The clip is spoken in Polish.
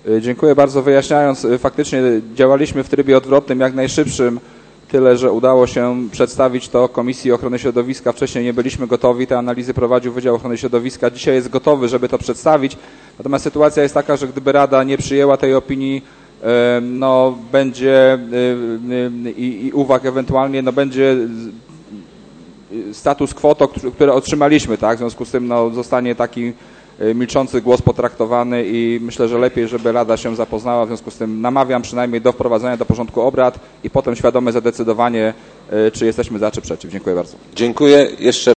Dziękuję bardzo. Wyjaśniając, faktycznie działaliśmy w trybie odwrotnym, jak najszybszym, tyle, że udało się przedstawić to Komisji Ochrony Środowiska. Wcześniej nie byliśmy gotowi, te analizy prowadził Wydział Ochrony Środowiska. Dzisiaj jest gotowy, żeby to przedstawić. Natomiast sytuacja jest taka, że gdyby Rada nie przyjęła tej opinii, no będzie i uwag ewentualnie, no będzie status quo, które otrzymaliśmy, tak? W związku z tym no, zostanie taki milczący głos potraktowany i myślę, że lepiej, żeby Rada się zapoznała. W związku z tym namawiam przynajmniej do wprowadzenia do porządku obrad i potem świadome zadecydowanie, czy jesteśmy za, czy przeciw. Dziękuję bardzo. Dziękuję. Jeszcze